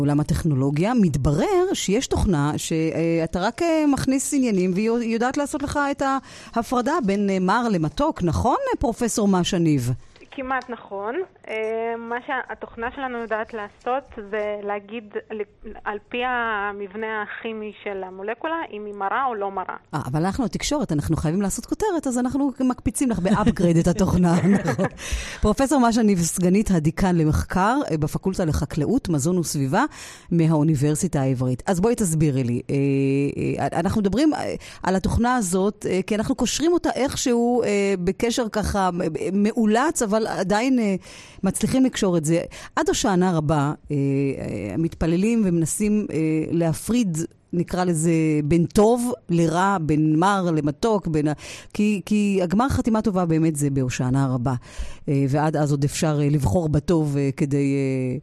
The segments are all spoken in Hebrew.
עולם הטכנולוגיה, מתברר שיש תוכנה שאתה רק מכניס עניינים והיא יודעת לעשות לך את ההפרדה בין מר למתוק, נכון, פרופסור משה ניב? כמעט נכון. מה שהתוכנה שלנו יודעת לעשות זה להגיד על פי המבנה הכימי של המולקולה אם היא מרה או לא מרה. אבל אנחנו התקשורת, אנחנו חייבים לעשות כותרת, אז אנחנו מקפיצים לך באפגרייד את התוכנה. פרופסור משה ניב, סגנית הדיקן למחקר בפקולטה לחקלאות, מזון וסביבה מהאוניברסיטה העברית. אז בואי תסבירי לי. אנחנו מדברים על התוכנה הזאת, כי אנחנו קושרים אותה איכשהו בקשר ככה מאולץ, אבל עדיין מצליחים לקשור את זה. עד השענה רבה, מתפללים ומנסים להפריד, נקרא לזה, בין טוב לרע, בין מר למתוק, כי הגמר חתימה טובה באמת זה בהושענא רבה. ועד אז עוד אפשר לבחור בטוב כדי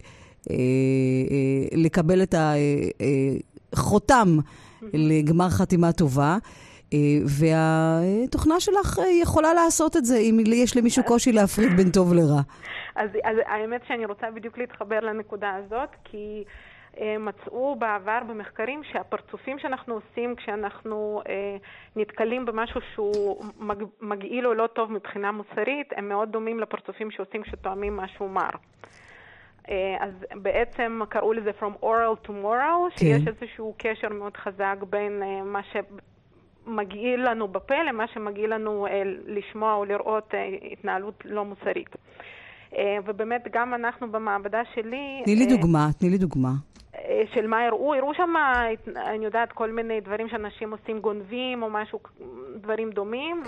לקבל את החותם לגמר חתימה טובה. והתוכנה שלך יכולה לעשות את זה, אם יש למישהו קושי להפריד בין טוב לרע. אז האמת שאני רוצה בדיוק להתחבר לנקודה הזאת, כי מצאו בעבר במחקרים שהפרצופים שאנחנו עושים כשאנחנו נתקלים במשהו שהוא מגעיל או לא טוב מבחינה מוסרית, הם מאוד דומים לפרצופים שעושים כשתואמים משהו מר. אז בעצם קראו לזה from oral to moral, שיש איזשהו קשר מאוד חזק בין מה מגעיל לנו בפה למה שמגעיל לנו לשמוע או לראות התנהלות לא מוסרית. ובאמת גם אנחנו במעבדה שלי... תני לי דוגמה. של מה הראו שם, אני יודעת, כל מיני דברים שאנשים עושים גונבים או משהו, דברים דומים,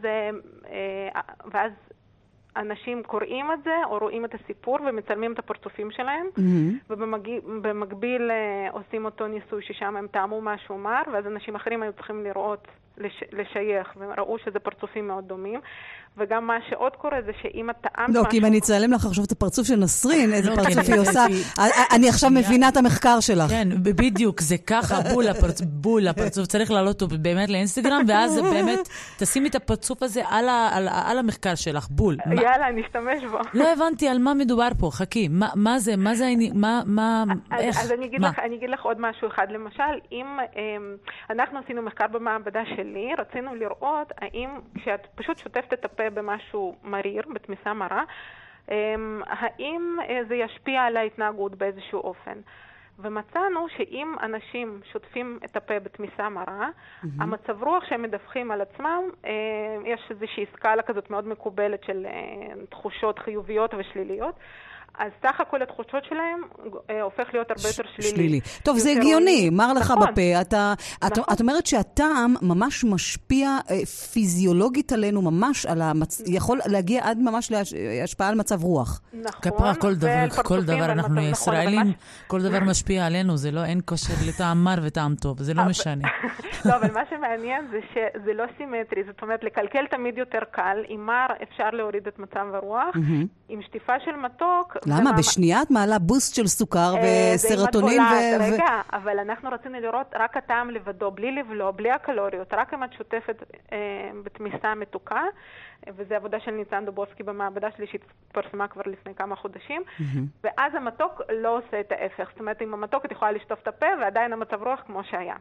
ואז אנשים קוראים את זה או רואים את הסיפור ומצלמים את הפרצופים שלהם, ובמקביל עושים אותו ניסוי ששם הם טעמו משהו מר, ואז אנשים אחרים היו צריכים לראות, לשייך, והם ראו שזה פרצופים מאוד דומים. וגם מה שעוד קורה זה שאם אתה טעמת משהו... לא, כי אם אני אצלם לך עכשיו את הפרצוף של נסרין, איזה פרצוף היא עושה, אני עכשיו מבינה את המחקר שלך. כן, בדיוק, זה ככה, בול הפרצוף, צריך לעלות אותו באמת לאינסטגרם, ואז באמת תשימי את הפרצוף הזה על המחקר שלך, בול. יאללה, נשתמש בו. לא הבנתי על מה מדובר פה, חכי, מה זה, איך? אז אני אגיד לך עוד משהו אחד, למשל, אם אנחנו עשינו מחקר במעבדה שלי, רצינו לראות האם כשאת פשוט שוטפת את הפה במשהו מריר, בתמיסה מרה, האם זה ישפיע על ההתנהגות באיזשהו אופן. ומצאנו שאם אנשים שוטפים את הפה בתמיסה מרה, המצב רוח שהם מדווחים על עצמם, יש איזושהי סקאלה כזאת מאוד מקובלת של תחושות חיוביות ושליליות, אז סך הכל התחושות שלהם הופך להיות הרבה יותר שלילי. טוב, זה הגיוני, מר לך בפה. את אומרת שהטעם ממש משפיע פיזיולוגית עלינו, ממש יכול להגיע עד ממש להשפעה על מצב רוח. נכון. כפרה, כל דבר, אנחנו ישראלים, כל דבר משפיע עלינו, זה לא, אין קושר לטעם מר וטעם טוב, זה לא משנה. לא, אבל מה שמעניין זה שזה לא סימטרי, זאת אומרת, לקלקל תמיד יותר קל, עם מר אפשר להוריד את מצב הרוח, עם שטיפה של מתוק, למה? בשנייה את מעלה בוסט של סוכר וסרטונין רגע, אבל אנחנו רצינו לראות רק הטעם לבדו, בלי לבלוע, בלי הקלוריות, רק אם את שוטפת בתמיסה מתוקה, וזו עבודה של ניצן דובוסקי במעבדה שלי שהתפרסמה כבר לפני כמה חודשים, ואז המתוק לא עושה את ההפך. זאת אומרת, עם המתוק את יכולה לשטוף את הפה, ועדיין המצב רוח כמו שהיה.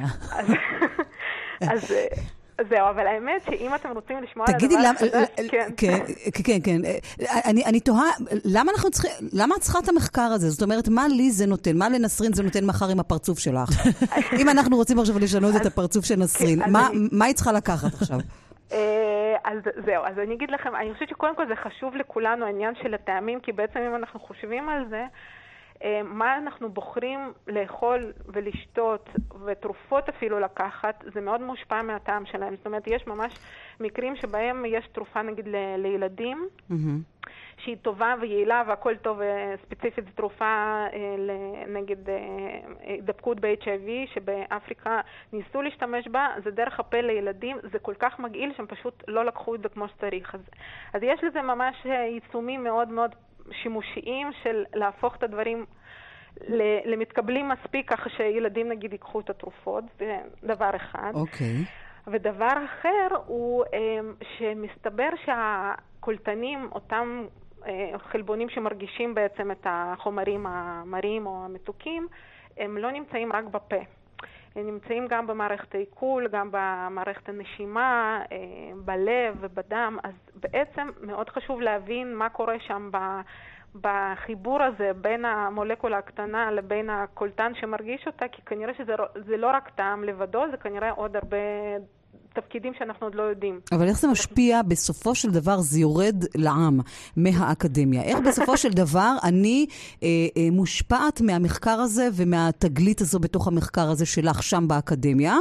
אז זהו, אבל האמת שאם אתם רוצים לשמוע על הדבר החדש, כן. אני תוהה, למה את צריכה את המחקר הזה? זאת אומרת, מה לי זה נותן? מה לנסרין זה נותן מחר עם הפרצוף שלך? אם אנחנו רוצים עכשיו לשנות את הפרצוף של נסרין, מה היא צריכה לקחת עכשיו? אז זהו, אז אני אגיד לכם, אני חושבת שקודם כל זה חשוב לכולנו העניין של הטעמים, כי בעצם אם אנחנו חושבים על זה, מה אנחנו בוחרים לאכול ולשתות ותרופות אפילו לקחת, זה מאוד מושפע מהטעם שלהם. זאת אומרת, יש ממש מקרים שבהם יש תרופה נגיד לילדים, שהיא טובה ויעילה והכל טוב, ספציפית זו תרופה נגד דבקות ב-HIV, שבאפריקה ניסו להשתמש בה, זה דרך הפה לילדים, זה כל כך מגעיל שהם פשוט לא לקחו את זה כמו שצריך. אז יש לזה ממש יישומים מאוד מאוד שימושיים של להפוך את הדברים למתקבלים מספיק, ככה שילדים נגיד ייקחו את התרופות, זה דבר אחד. אוקיי. ודבר אחר הוא שמסתבר שהקולטנים, אותם חלבונים שמרגישים בעצם את החומרים המרים או המתוקים, הם לא נמצאים רק בפה. הם נמצאים גם במערכת העיכול, גם במערכת הנשימה, בלב ובדם. אז בעצם מאוד חשוב להבין מה קורה שם בחיבור הזה בין המולקולה הקטנה לבין הקולטן שמרגיש אותה, כי כנראה שזה לא רק טעם לבדו, זה כנראה עוד הרבה תפקידים שאנחנו עוד לא יודעים. אבל איך זה משפיע בסופו של דבר, זה יורד לעם מהאקדמיה? איך בסופו של דבר אני מושפעת מהמחקר הזה ומהתגלית הזו בתוך המחקר הזה שלך שם באקדמיה?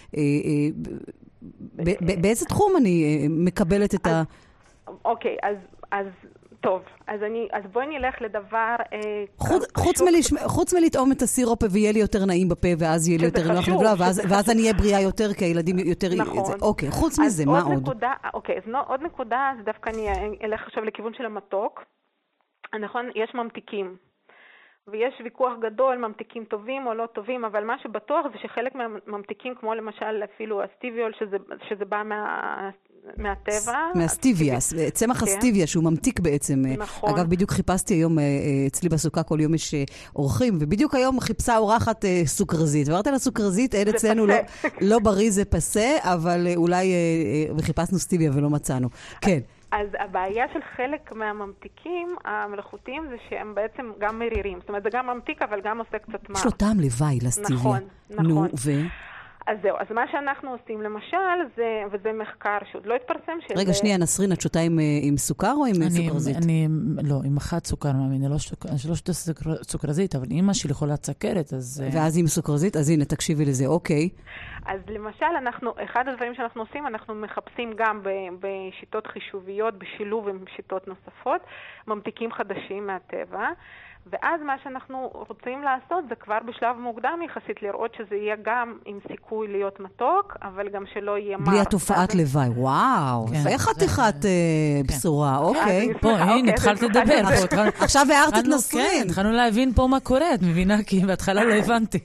באיזה תחום אני מקבלת את ה... אוקיי, אז טוב, אז בואי נלך לדבר... חוץ מלטעום את הסירופ ויהיה לי יותר נעים בפה, ואז יהיה לי יותר נוח לבלוע, ואז אני אהיה בריאה יותר, כי הילדים יותר... נכון. אוקיי, חוץ מזה, מה עוד? אוקיי, אז עוד נקודה, אז דווקא אני אלך עכשיו לכיוון של המתוק. נכון, יש ממתיקים. ויש ויכוח גדול, ממתיקים טובים או לא טובים, אבל מה שבטוח זה שחלק מהממתיקים, כמו למשל אפילו הסטיביול, שזה בא מהטבע. מהסטיביה, צמח הסטיביה, שהוא ממתיק בעצם. נכון. אגב, בדיוק חיפשתי היום, אצלי בסוכה כל יום יש אורחים, ובדיוק היום חיפשה אורחת סוכרזית. ואמרת לה סוכרזית, אין אצלנו לא בריא, זה פסה, אבל אולי חיפשנו סטיביה ולא מצאנו. כן. אז הבעיה של חלק מהממתיקים המלאכותיים זה שהם בעצם גם מרירים. זאת אומרת, זה גם ממתיק, אבל גם עושה קצת מר. יש לו טעם לוואי לסטיביה. נכון, נכון. נו, אז זהו, אז מה שאנחנו עושים למשל, וזה מחקר שעוד לא התפרסם, רגע, שנייה, נסרין, את שותה עם סוכר או עם סוכרזית? לא, עם אחת סוכר, מאמין, אני לא שותה סוכרזית, אבל אמא שלי חולת סכרת, אז... ואז עם סוכרזית? אז הנה, תקשיבי לזה, אוקיי. אז למשל, אחד הדברים שאנחנו עושים, אנחנו מחפשים גם בשיטות חישוביות, בשילוב עם שיטות נוספות, ממתיקים חדשים מהטבע, ואז מה שאנחנו רוצים לעשות זה כבר בשלב מוקדם יחסית לראות שזה יהיה גם עם סיכוי להיות מתוק, אבל גם שלא יהיה מר. בלי התופעת לוואי, וואו, זה חתיכת בשורה, אוקיי. פה, הנה, התחלת לדבר. עכשיו הערת את נסרין. התחלנו להבין פה מה קורה, את מבינה? כי בהתחלה לא הבנתי.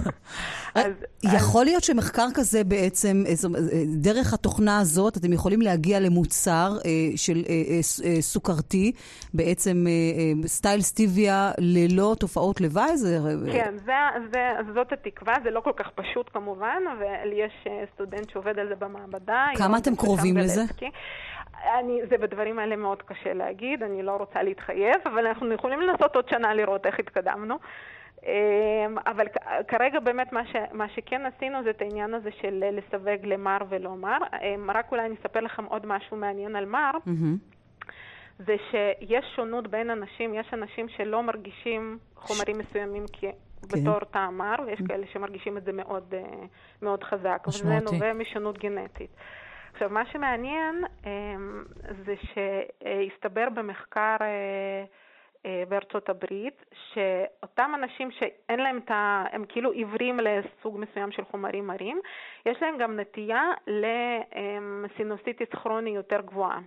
יכול להיות שמחקר כזה בעצם, דרך התוכנה הזאת, אתם יכולים להגיע למוצר של סוכרתי, בעצם סטייל סטיביה ללא תופעות לוואי? כן, זאת התקווה, זה לא כל כך פשוט כמובן, ויש סטודנט שעובד על זה במעבדה. כמה אתם קרובים לזה? זה בדברים האלה מאוד קשה להגיד, אני לא רוצה להתחייב, אבל אנחנו יכולים לנסות עוד שנה לראות איך התקדמנו. אבל כרגע באמת מה שכן עשינו זה את העניין הזה של לסווג למר ולא מר. רק אולי אני אספר לכם עוד משהו מעניין על מר. זה שיש שונות בין אנשים, יש אנשים שלא מרגישים חומרים מסוימים בתור טעם מר, ויש כאלה שמרגישים את זה מאוד, מאוד חזק. וזה נובע משונות גנטית. עכשיו, מה שמעניין זה שהסתבר במחקר בארצות הברית, שאותם אנשים שאין להם הם כאילו עיוורים לסוג מסוים של חומרים מרים, יש להם גם נטייה לסינוסיטיס כרוני יותר גבוהה.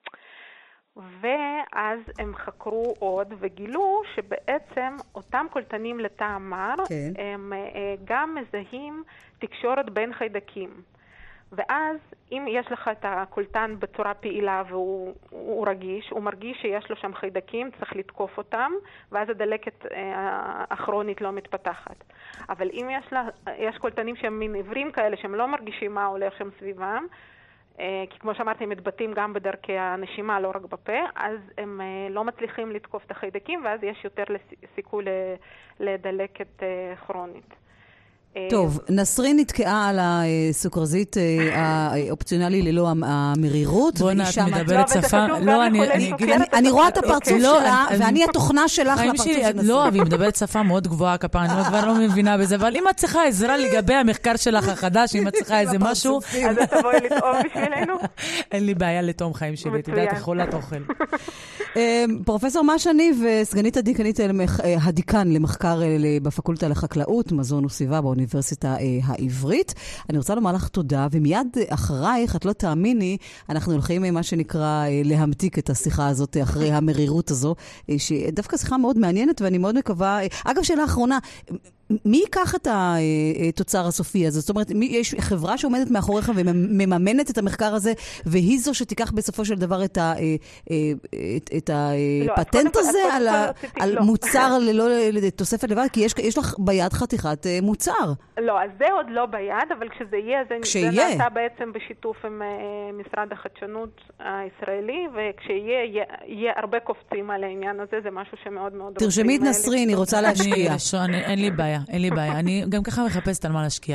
ואז הם חקרו עוד וגילו שבעצם אותם קולטנים לטעם מר, הם גם מזהים תקשורת בין חיידקים. ואז אם יש לך את הקולטן בצורה פעילה והוא רגיש, הוא מרגיש שיש לו שם חיידקים, צריך לתקוף אותם, ואז הדלקת הכרונית לא מתפתחת. אבל אם יש קולטנים שהם מין עיוורים כאלה, שהם לא מרגישים מה הולך שם סביבם, כי כמו שאמרתי, הם מתבטאים גם בדרכי הנשימה, לא רק בפה, אז הם לא מצליחים לתקוף את החיידקים, ואז יש יותר סיכוי לדלקת כרונית. טוב, נסרין נתקעה על הסוכרזית האופציונלי ללא המרירות. בוא'נה, את מדברת שפה... אני רואה את הפרצוף שלה, ואני התוכנה שלך לפרצוף של נסרין. לא, היא מדברת שפה מאוד גבוהה כפרה, אני כבר לא מבינה בזה, אבל אם את צריכה עזרה לגבי המחקר שלך החדש, אם את צריכה איזה משהו... אז את תבואי לטעום בשבילנו? אין לי בעיה לטעום חיים שלי, את יודעת, יכולת אוכל. פרופסור משני וסגנית הדיקן למחקר בפקולטה לחקלאות, מזון וסביבה באוניברסיטה העברית. אני רוצה לומר לך תודה, ומיד אחרייך, את לא תאמיני, אנחנו הולכים מה שנקרא להמתיק את השיחה הזאת אחרי המרירות הזו, שדווקא שיחה מאוד מעניינת, ואני מאוד מקווה, אגב, שאלה אחרונה, מי ייקח את התוצר הסופי הזה? זאת אומרת, יש חברה שעומדת מאחוריך ומממנת את המחקר הזה, והיא זו שתיקח בסופו של דבר את הפטנט הזה על מוצר ללא תוספת לבד? כי יש לך ביד חתיכת מוצר. לא, אז זה עוד לא ביד, אבל כשזה יהיה, זה נעשה בעצם בשיתוף עם משרד החדשנות הישראלי, וכשיהיה, יהיה הרבה קופצים על העניין הזה, זה משהו שמאוד מאוד... תרשמי את נסרין, היא רוצה להשקיע. אין לי בעיה, אין לי בעיה. אני גם ככה מחפשת על מה להשקיע.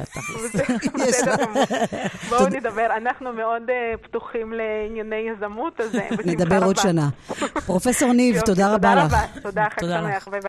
בואו נדבר, אנחנו מאוד פתוחים לענייני יזמות, אז נדבר עוד שנה. פרופסור ניב, תודה רבה לך. תודה, חג שמח.